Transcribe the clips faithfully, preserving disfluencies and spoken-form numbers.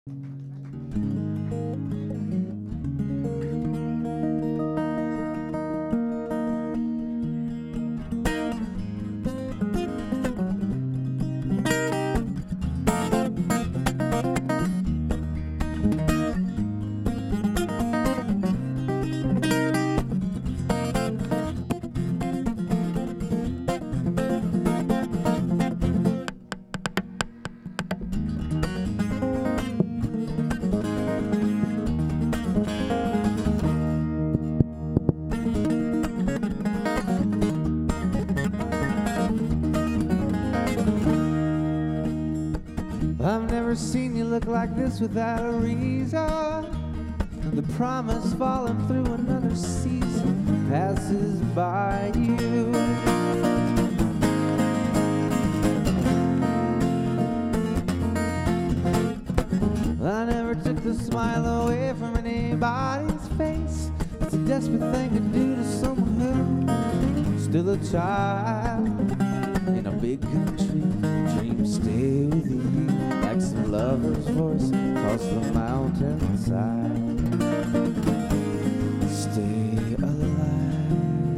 I've never seen you look like this without a reason. The promise falling through another season passes by you. I never took the smile away from anybody's face. It's a desperate thing to do to someone who's still a child in a big country. Dreams stay with you like some lover's voice across the mountainside. Stay alive.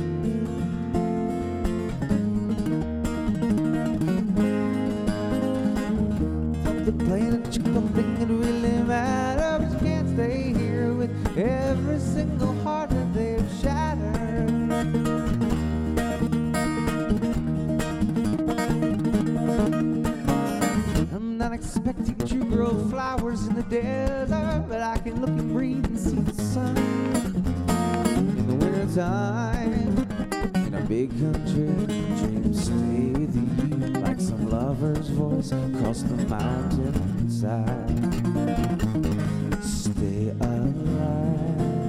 From the plane that you don't think it really matters, but you can't stay here with every single heart that they've shattered. I'm not expecting to grow flowers in the desert, but I can look and breathe and see the sun in the wintertime. In a big country, dreams stay with you like some lover's voice across the mountainside. Stay alive.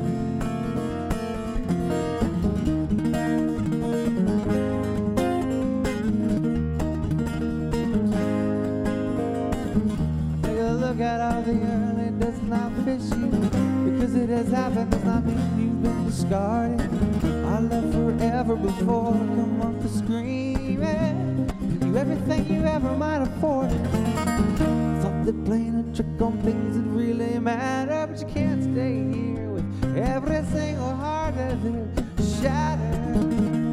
Look at all the earth, it does not fit you. Because it has happened does not mean you've been discarded. Our love forever before come on for screaming. Give you everything you ever might afford. Thought that playing a trick on things that really matter, but you can't stay here with every single heart that is shattered.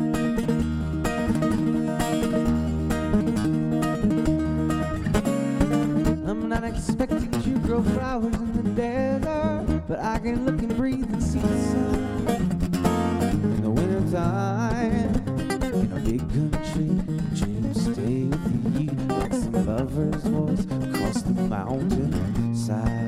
I'm not expecting to grow flowers in the desert, but I can look and breathe and see the sun in the wintertime. In a big country, dreams stay with you like some lover's voice across the mountainside.